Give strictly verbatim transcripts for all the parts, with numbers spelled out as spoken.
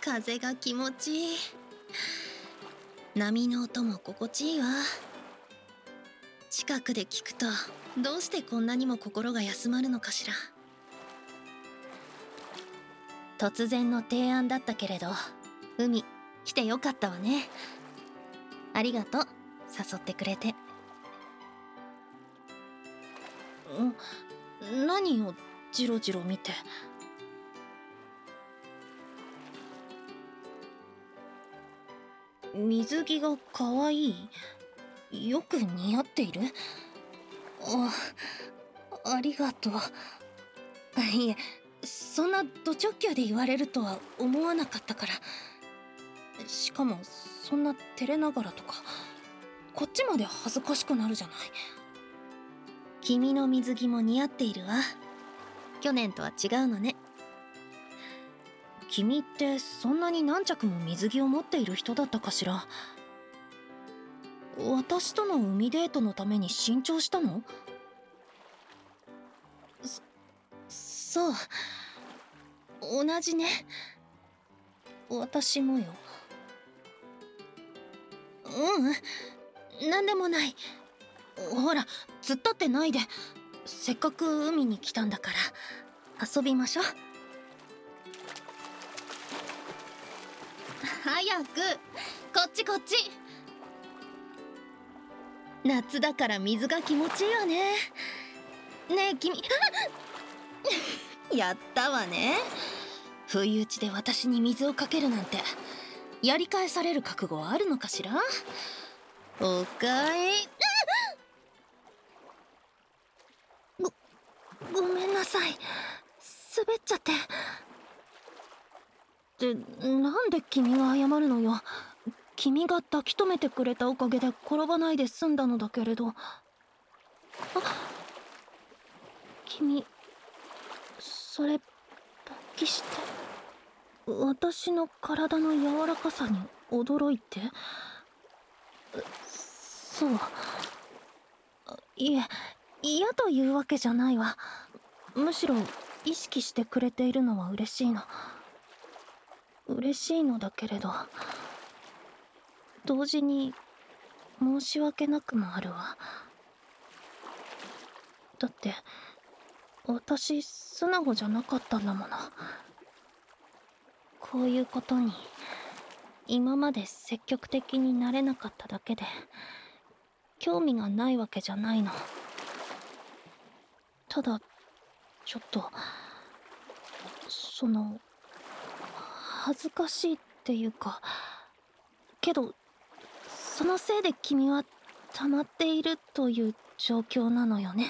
風が気持ちいい。波の音も心地いいわ。近くで聞くとどうしてこんなにも心が休まるのかしら。突然の提案だったけれど、海来てよかったわね。ありがとう、誘ってくれて。ん、何をジロジロ見て。水着がかわいい。よく似合っている。あ、ありがとう。いえ、そんなド直球で言われるとは思わなかったから。しかもそんな照れながらとか、こっちまで恥ずかしくなるじゃない。君の水着も似合っているわ。去年とは違うのね。君ってそんなに何着も水着を持っている人だったかしら。私との海デートのために新調したの？そ、そう。同じね。私もよ。ううん、なんでもない。ほら、突っ立ってないで。せっかく海に来たんだから遊びましょう。早くこっちこっち。夏だから水が気持ちいいわね。ねえ君やったわね。不意打ちで私に水をかけるなんて、やり返される覚悟はあるのかしら。おかえり。ごごめんなさい、滑っちゃって。ってなんで君が謝るのよ。君が抱き留めてくれたおかげで転ばないで済んだのだけれど。あ、君それ勃起して私の体の柔らかさに驚いて？そう、いえ、嫌というわけじゃないわ。むしろ意識してくれているのは嬉しいの。嬉しいのだけれど、同時に申し訳なくもあるわ。だって私素直じゃなかったんだもの。こういうことに今まで積極的になれなかっただけで、興味がないわけじゃないの。ただちょっとその恥ずかしいっていうか、けどそのせいで君は溜まっているという状況なのよね。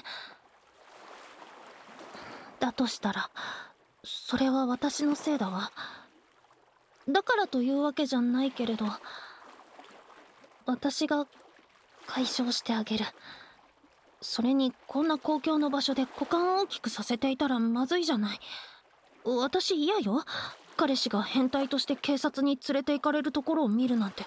だとしたらそれは私のせいだわ。だからというわけじゃないけれど、私が解消してあげる。それにこんな公共の場所で股間を大きくさせていたらまずいじゃない。私嫌よ、彼氏が変態として警察に連れて行かれるところを見るなんて。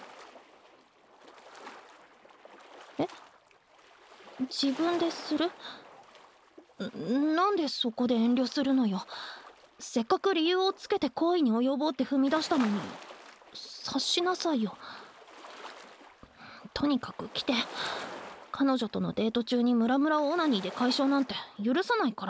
え、自分でする？なんでそこで遠慮するのよ。せっかく理由をつけて行為に及ぼうって踏み出したのに、察しなさいよ。とにかく来て。彼女とのデート中にムラムラオナニーで解消なんて許さないから。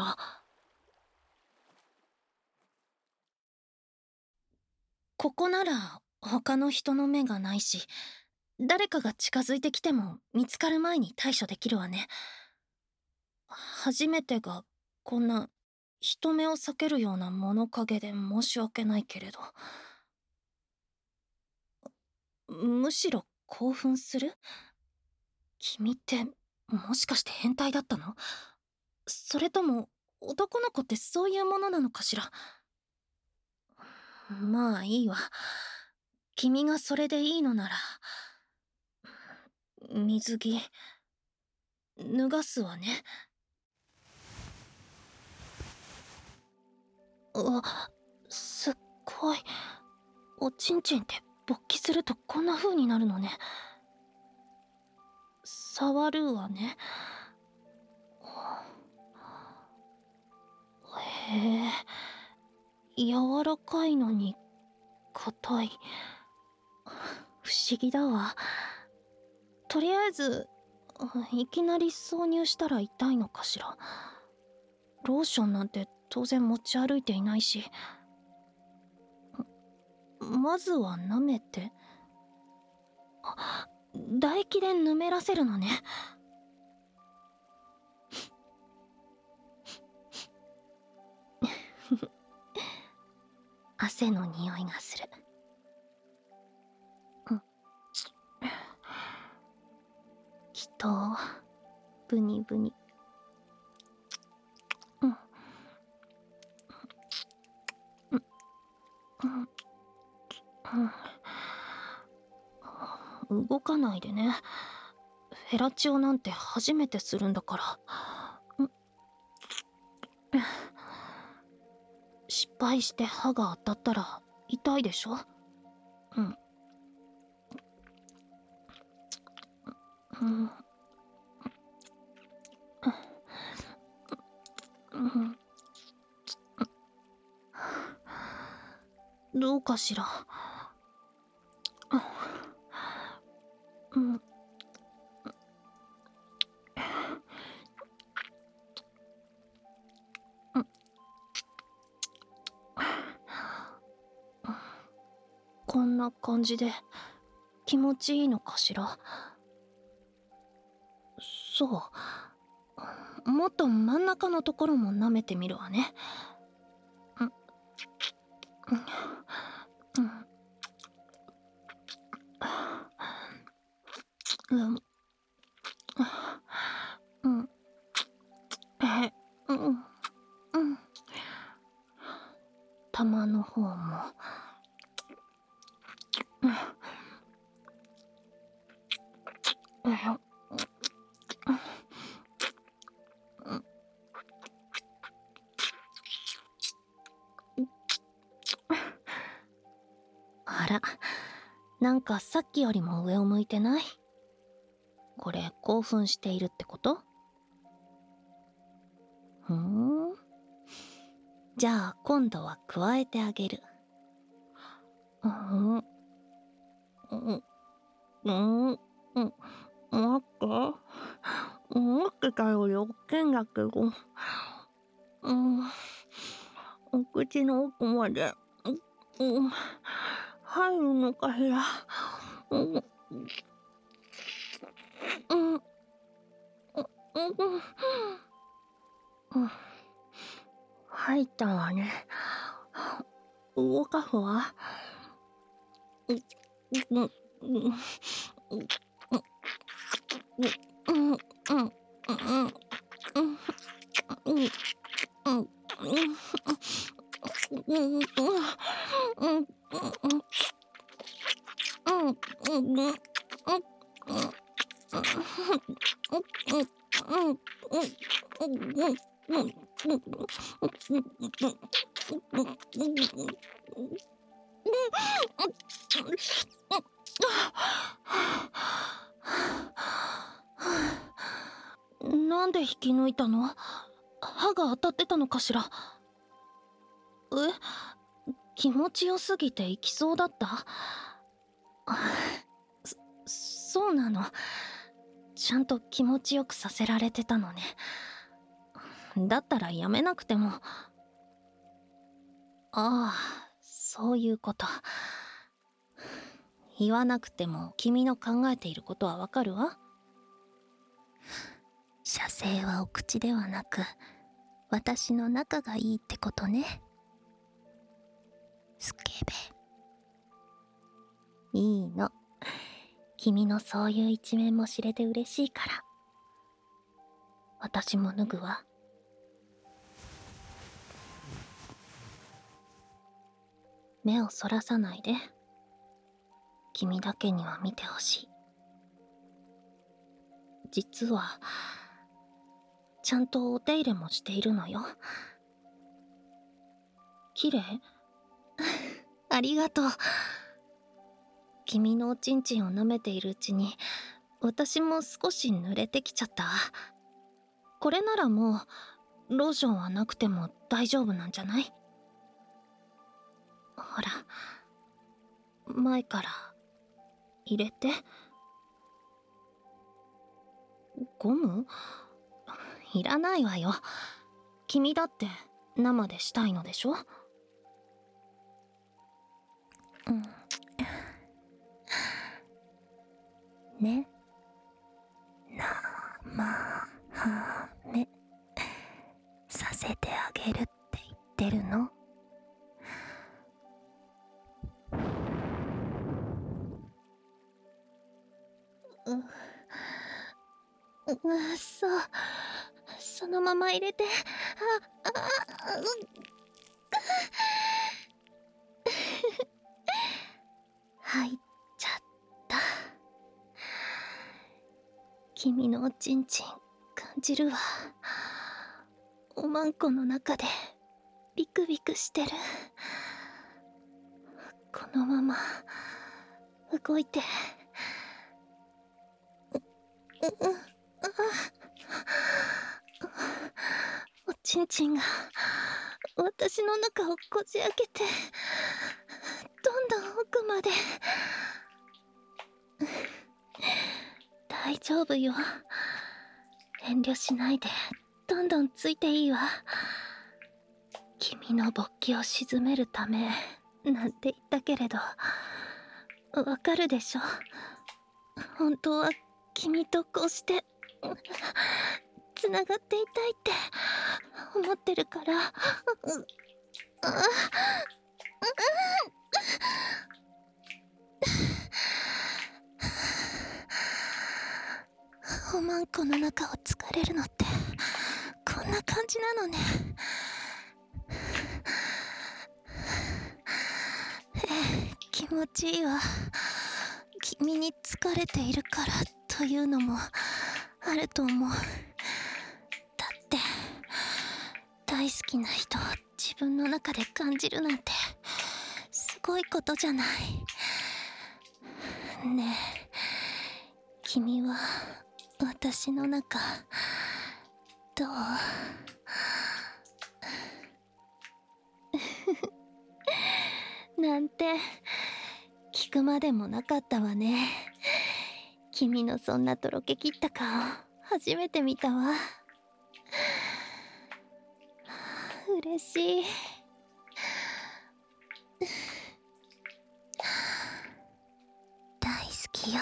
ここなら他の人の目がないし、誰かが近づいてきても見つかる前に対処できるわね。初めてがこんな人目を避けるような物陰で申し訳ないけれど。むしろ興奮する？君ってもしかして変態だったの？それとも男の子ってそういうものなのかしら。まあいいわ。君がそれでいいのなら水着脱がすわね。あ、すっごい。おちんちんって勃起するとこんな風になるのね。触るわね。へえ、柔らかいのに硬い。不思議だわ。とりあえずいきなり挿入したら痛いのかしら。ローションなんて当然持ち歩いていないし。まずは舐めて。あ、唾液でぬめらせるのね。汗の匂いがする。きっとブニブニ。うんうんうん、動かないでね。フェラチオなんて初めてするんだから。失敗して歯が当たったら痛いでしょ。うんうんうんどうかしら。うんこんな感じで気持ちいいのかしら。そう、もっと真ん中のところも舐めてみるわね。うんうんうんえうんうん玉の方もあら、なんかさっきよりも上を向いてない？これ興奮しているってこと？ふーん。じゃあ今度は加えてあげる。うんうんうんうん待って思ってたより大きいんだけど、うんお口の奥まで、うん、入るのかしら。うんうんうんうん入ったわね。動かすわ。うんうんうんうんうんうんうんうんなんで引き抜いたの？歯が当たってたのかしら。え、気持ちよすぎていきそうだった？そ、そうなの。ちゃんと気持ちよくさせられてたのね。だったらやめなくても。ああ、そういうこと。言わなくても君の考えていることはわかるわ。射精はお口ではなく、私の仲がいいってことね。スケベ。いいの。君のそういう一面も知れて嬉しいから。私も脱ぐわ。目をそらさないで。君だけには見てほしい。実はちゃんとお手入れもしているのよ。綺麗？ありがとう。君のおちんちんを舐めているうちに私も少し濡れてきちゃった。これならもうローションはなくても大丈夫なんじゃない？ほら、 前から入れて。ゴム？いらないわよ。君だって生でしたいのでしょ？うん。ね。生ハメさせてあげるって言ってるの？う、う、そう。そのまま入れて。あ、あ、う入っちゃった。君のおちんちん感じるわ。おまんこの中でビクビクしてる。このまま動いて。う、う、う、あ、おちんちんが私の中をこじ開けて、どんどん奥まで。大丈夫よ。遠慮しないでどんどんついていいわ。君の勃起を鎮めるためなんて言ったけれど、わかるでしょ。本当は君とこうしてつながっていたいって思ってるから。う、あ、おまんこの中を疲れるのってこんな感じなのね。ええ、気持ちいいわ。君に疲れているからというのもあると思う。だって大好きな人を自分の中で感じるなんてすごいことじゃない。ねえ、君は私の中どう？なんて聞くまでもなかったわね。君のそんなとろけきった顔初めて見たわ。嬉しい。大好きよ。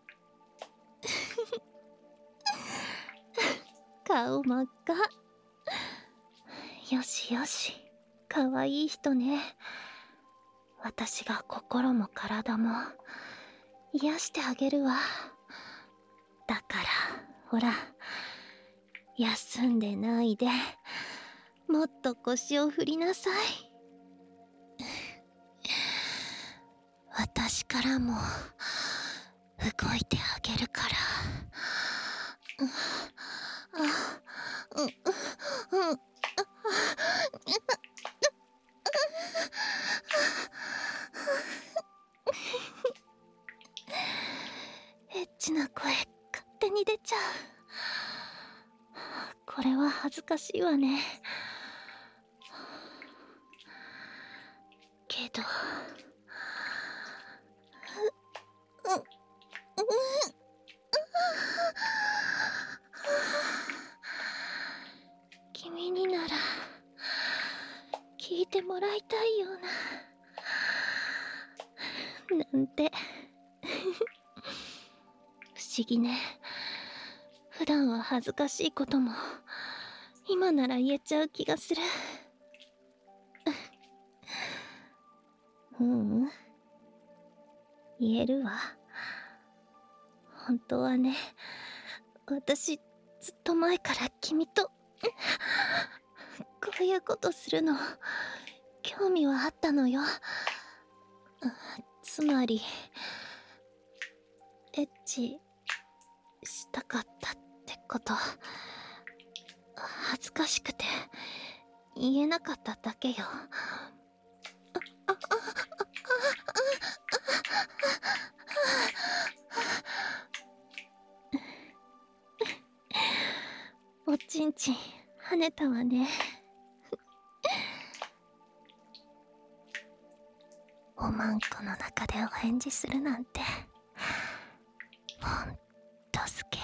顔真っ赤。よしよし、かわいい人ね。私が心も体も癒してあげるわ。だからほら、休んでないでもっと腰を振りなさい。私からも動いてあげるから。あ、う、う、う、う、エッチな声勝手に出ちゃう。これは恥ずかしいわね。けど、う、う、う、君になら聞いてもらいたいような、なんて不思議ね。普段は恥ずかしいことも今なら言えちゃう気がする。ううん、言えるわ。本当はね、私ずっと前から君とこういうことするの興味はあったのよ。つまりエッチしたかったってこと。恥ずかしくて言えなかっただけよ。おちんちん跳ねたわね。 おまんこの中でお返事するなんてほんとスケ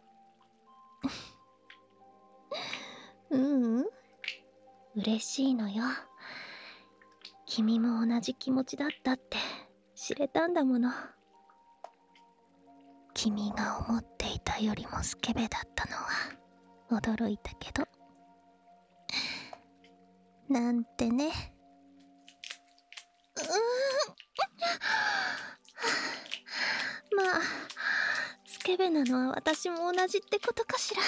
ベ。ううん、嬉しいのよ。君も同じ気持ちだったって知れたんだもの。君が思っていたよりもスケベだったのは驚いたけど、なんてね。うーんまあ、スケベなのは私も同じってことかしら。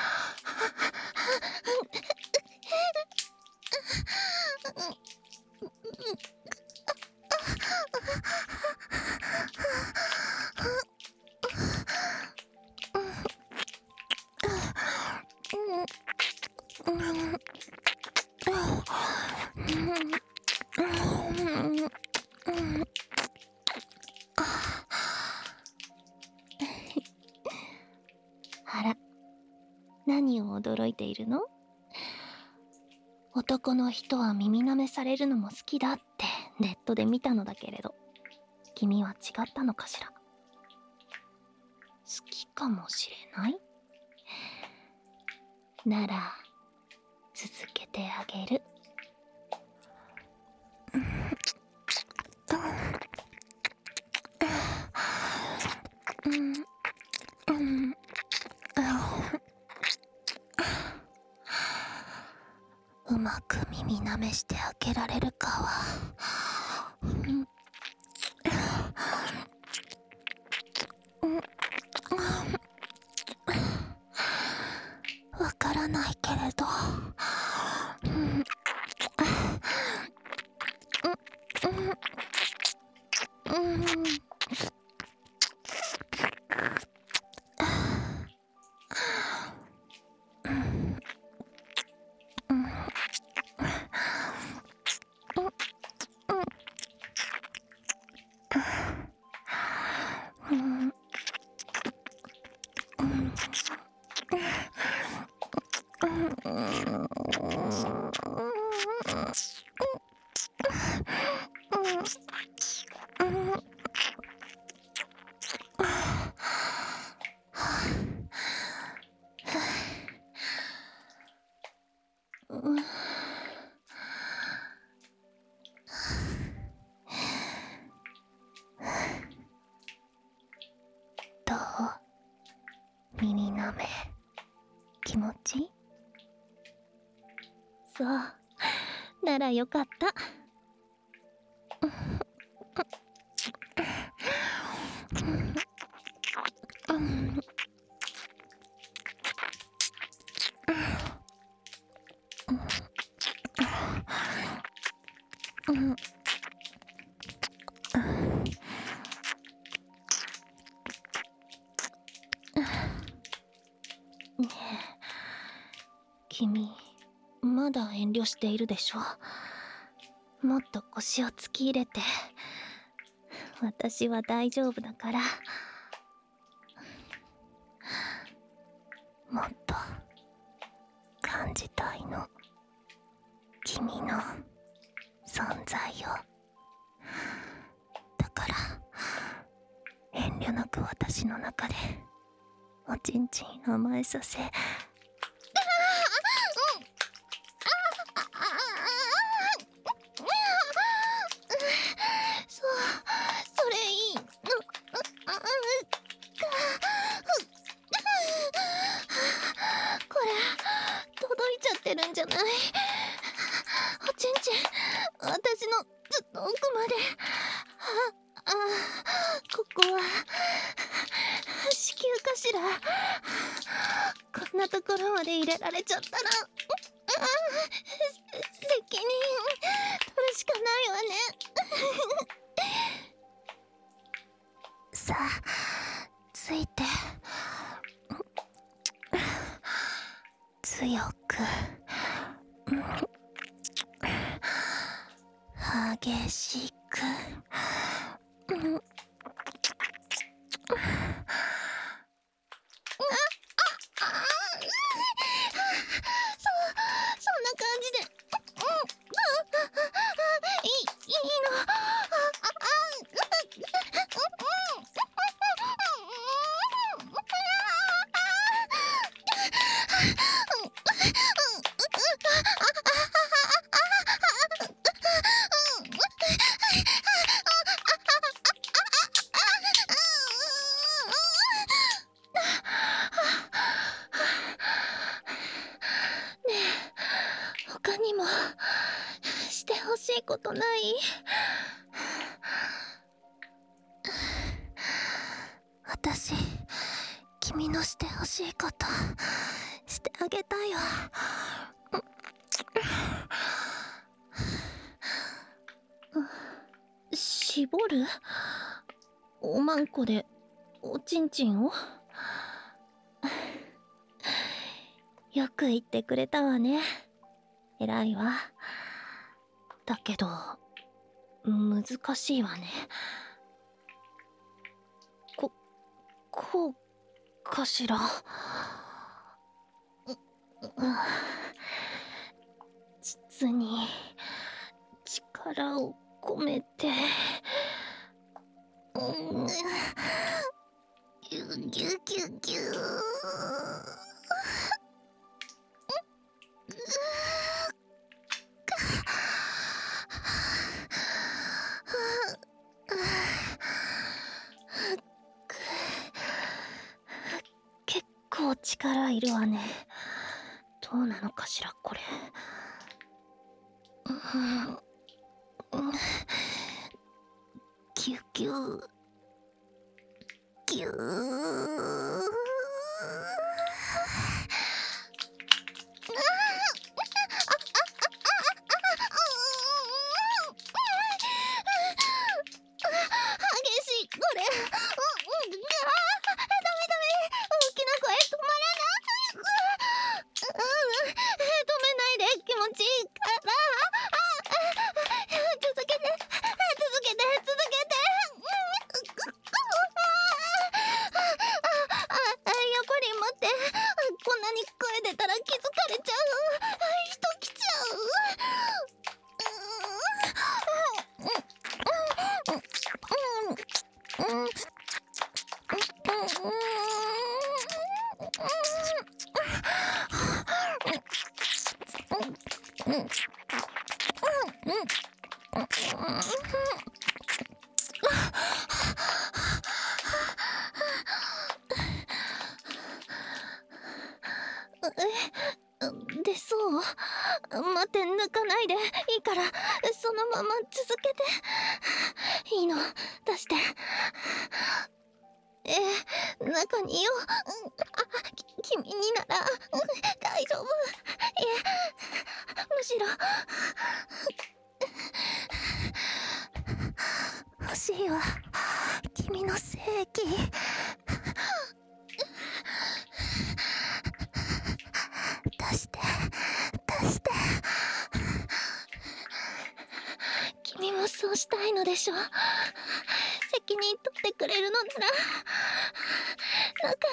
あら、何を驚いているの？男の人は耳舐めされるのも好きだってネットで見たのだけれど、君は違ったのかしら。好きかもしれない？なら続けてあげる。うまく耳舐めしてあげられるかは、わからないけれど、どう？耳舐め気持ちいい？そう、ならよかった。ねえ、君まだ遠慮しているでしょ。もっと腰を突き入れて。私は大丈夫だから。もっと感じたいの、君の存在を。だから遠慮なく私の中でおちんちん甘えさせ。そう、それいい。これ届いちゃってるんじゃない？おちんちん私のずっと奥まで。ああ、ここは子宮かしら。こんなところまで入れられちゃったら、あ責任取るしかないわね。さあ、ついて強く激しく。そんな感じで、うん、いい、いいの。あ、 してほしいことない？私、君のしてほしいことしてあげたいわ。絞る？おまんこでおちんちんを？よく言ってくれたわね。偉いわ。だけど難しいわね。ここうかしら。実に力を込めて。うんギュギュギュギュ結構力いるわね。どうなのかしらこれ。ギュギュギュー。出そう？待って、抜かないでいいから、そのまま続けて。いいの、出して。えー、中にいよう。あ、き君になら大丈夫。いえ、むしろ欲しいわ、君の精液。出して出して。君もそうしたいのでしょ。責任取ってくれるのなら中に。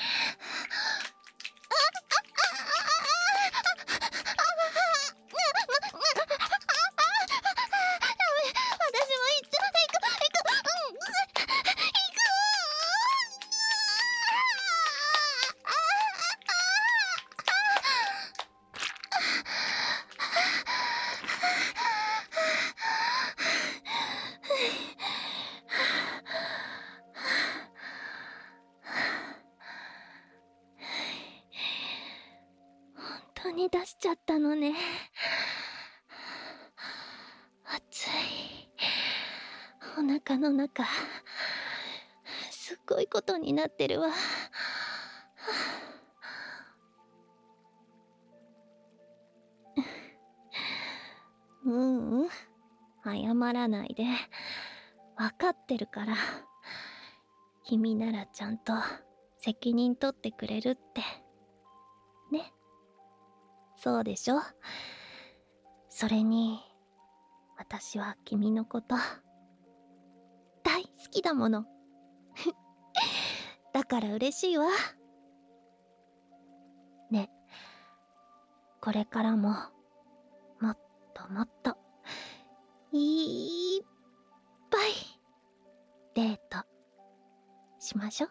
本当に出しちゃったのね。熱い。お腹の中すっごいことになってるわ。うんうん、謝らないで。分かってるから。君ならちゃんと責任取ってくれるってね。そうでしょ。それに私は君のこと大好きだもの。だから嬉しいわ。ね、これからももっともっといっぱいデートしましょ。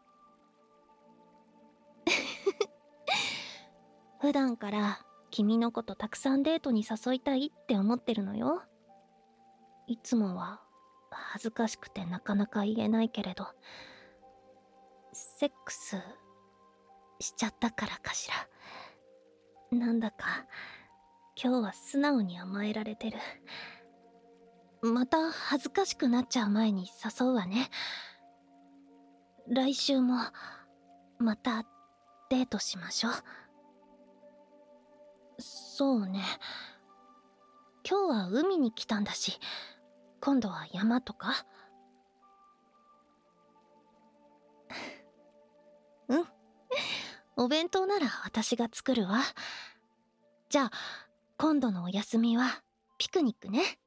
普段から君のことたくさんデートに誘いたいって思ってるのよ。いつもは恥ずかしくてなかなか言えないけれど、セックスしちゃったからかしら。なんだか今日は素直に甘えられてる。また恥ずかしくなっちゃう前に誘うわね。来週もまたデートしましょう。そうね。今日は海に来たんだし、今度は山とか。うん。お弁当なら私が作るわ。じゃあ今度のお休みはピクニックね。